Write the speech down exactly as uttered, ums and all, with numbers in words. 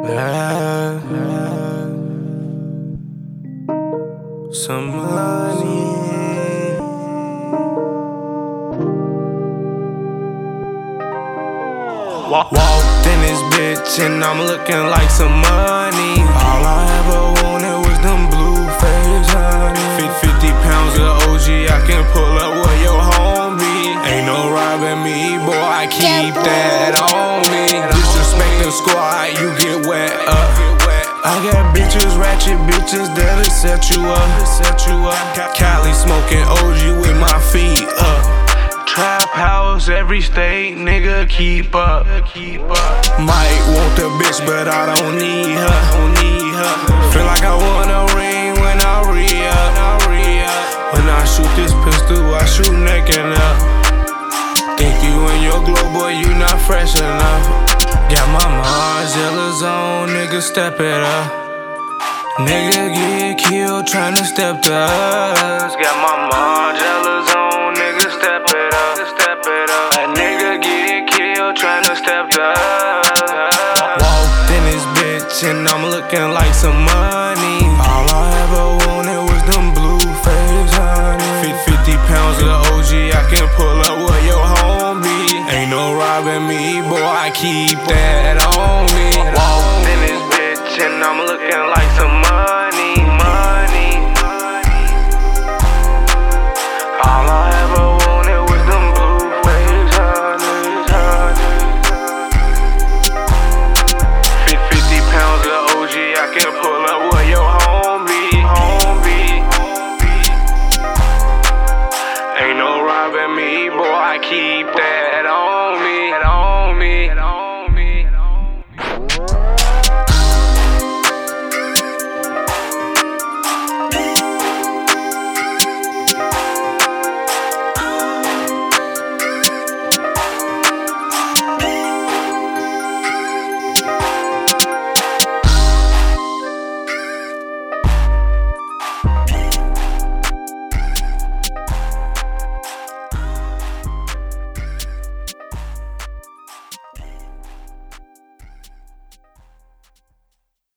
Have some money. Walked in this bitch and I'm looking like some money. All I ever wanted was them blue face honey. fifty pounds of O G, I can pull up where your home be. Ain't no robbing me, boy, I keep that on me. Disrespect the squad, you get wet up. I got bitches, ratchet bitches that'll set you up. Set you up. Cali smoking O G with my feet up. Trap house, every state, nigga, keep up. Might want the bitch, but I don't need her. Feel like I want a ring when I re-up. When I shoot this pistol, I shoot naked up. Think you in your glow, boy, you not fresh enough. Got my Margiela zone, nigga, step it up. Nigga get killed tryna step to us. Got my Margiela zone, nigga, step it up. A nigga get killed tryna step to us. Walked in this bitch and I'm looking like some money. All I ever wanted was them blue face honey. fifty pounds of O G, I can pull up where your home be. Ain't no robbing me, boy, I keep that on me. Walked in this bitch and I'm looking like some money.